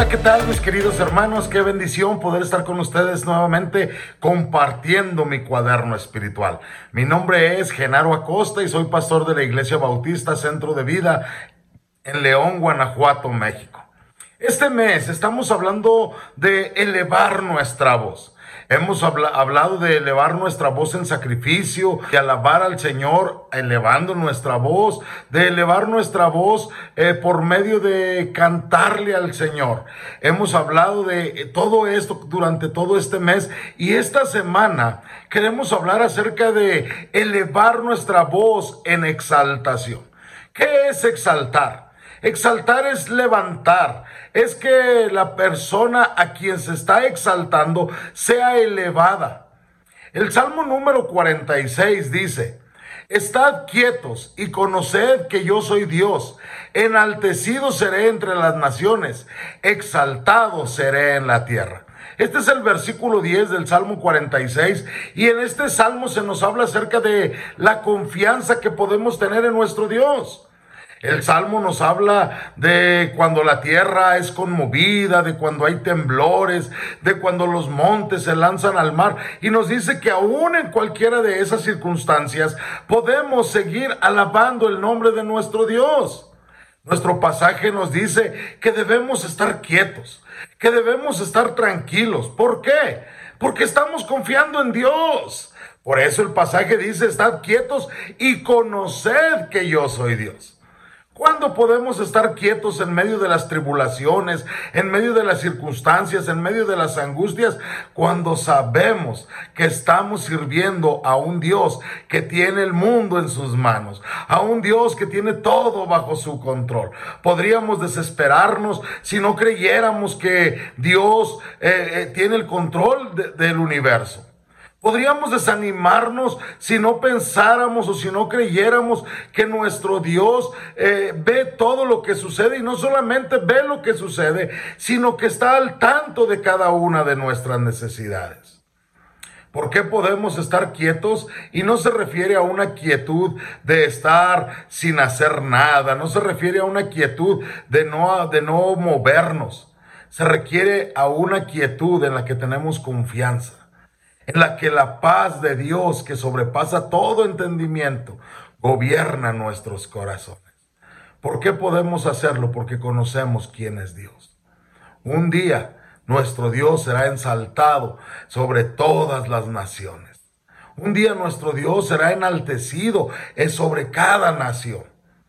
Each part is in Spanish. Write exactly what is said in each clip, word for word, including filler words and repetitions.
Hola, ¿qué tal mis queridos hermanos? Qué bendición poder estar con ustedes nuevamente compartiendo mi cuaderno espiritual. Mi nombre es Genaro Acosta y soy pastor de la Iglesia Bautista Centro de Vida en León, Guanajuato, México. Este mes estamos hablando de elevar nuestra voz. Hemos habla, hablado de elevar nuestra voz en sacrificio, de alabar al Señor elevando nuestra voz, de elevar nuestra voz eh, por medio de cantarle al Señor. Hemos hablado de todo esto durante todo este mes y esta semana queremos hablar acerca de elevar nuestra voz en exaltación. ¿Qué es exaltar? Exaltar es levantar, es que la persona a quien se está exaltando sea elevada. El Salmo número cuarenta y seis dice: Estad quietos y conoced que yo soy Dios, enaltecido seré entre las naciones, exaltado seré en la tierra. Este es el versículo diez del Salmo cuarenta y seis, y en este Salmo se nos habla acerca de la confianza que podemos tener en nuestro Dios. El Salmo nos habla de cuando la tierra es conmovida, de cuando hay temblores, de cuando los montes se lanzan al mar, y nos dice que aún en cualquiera de esas circunstancias podemos seguir alabando el nombre de nuestro Dios. Nuestro pasaje nos dice que debemos estar quietos, que debemos estar tranquilos. ¿Por qué? Porque estamos confiando en Dios. Por eso el pasaje dice: estad quietos y conoced que yo soy Dios. ¿Cuándo podemos estar quietos en medio de las tribulaciones, en medio de las circunstancias, en medio de las angustias? Cuando sabemos que estamos sirviendo a un Dios que tiene el mundo en sus manos, a un Dios que tiene todo bajo su control. Podríamos desesperarnos si no creyéramos que Dios eh, eh, tiene el control de, del universo. Podríamos desanimarnos si no pensáramos o si no creyéramos que nuestro Dios eh, ve todo lo que sucede, y no solamente ve lo que sucede, sino que está al tanto de cada una de nuestras necesidades. ¿Por qué podemos estar quietos? Y no se refiere a una quietud de estar sin hacer nada, no se refiere a una quietud de no, de no movernos. Se requiere a una quietud en la que tenemos confianza, en la que la paz de Dios, que sobrepasa todo entendimiento, gobierna nuestros corazones. ¿Por qué podemos hacerlo? Porque conocemos quién es Dios. Un día nuestro Dios será exaltado sobre todas las naciones. Un día nuestro Dios será enaltecido sobre cada nación.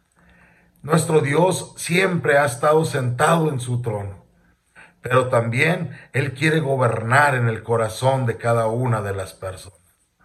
Nuestro Dios siempre ha estado sentado en su trono, pero también Él quiere gobernar en el corazón de cada una de las personas.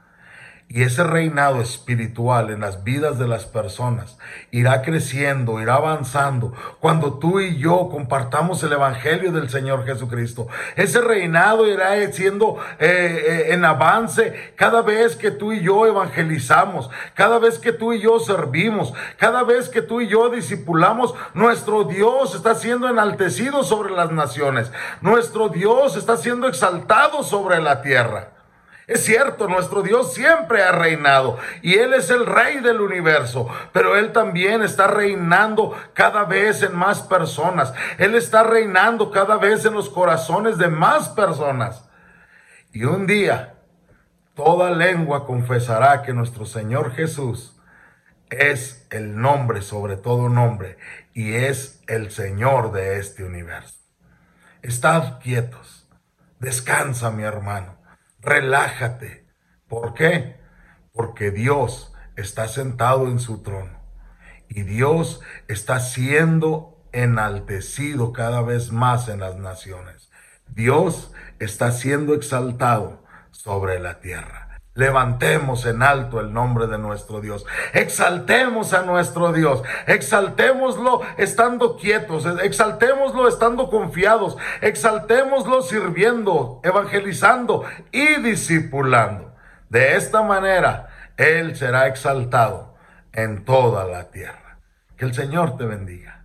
Y ese reinado espiritual en las vidas de las personas irá creciendo, irá avanzando cuando tú y yo compartamos el evangelio del Señor Jesucristo. Ese reinado irá siendo eh, eh, en avance cada vez que tú y yo evangelizamos, cada vez que tú y yo servimos, cada vez que tú y yo discipulamos. Nuestro Dios está siendo enaltecido sobre las naciones. Nuestro Dios está siendo exaltado sobre la tierra. Es cierto, nuestro Dios siempre ha reinado y Él es el Rey del universo, pero Él también está reinando cada vez en más personas. Él está reinando cada vez en los corazones de más personas. Y un día, toda lengua confesará que nuestro Señor Jesús es el nombre sobre todo nombre y es el Señor de este universo. Estad quietos, descansa, mi hermano. Relájate. ¿Por qué? Porque Dios está sentado en su trono y Dios está siendo enaltecido cada vez más en las naciones. Dios está siendo exaltado sobre la tierra. Levantemos en alto el nombre de nuestro Dios. Exaltemos a nuestro Dios. Exaltémoslo estando quietos. Exaltémoslo estando confiados. Exaltémoslo sirviendo, evangelizando y discipulando. De esta manera, Él será exaltado en toda la tierra. Que el Señor te bendiga.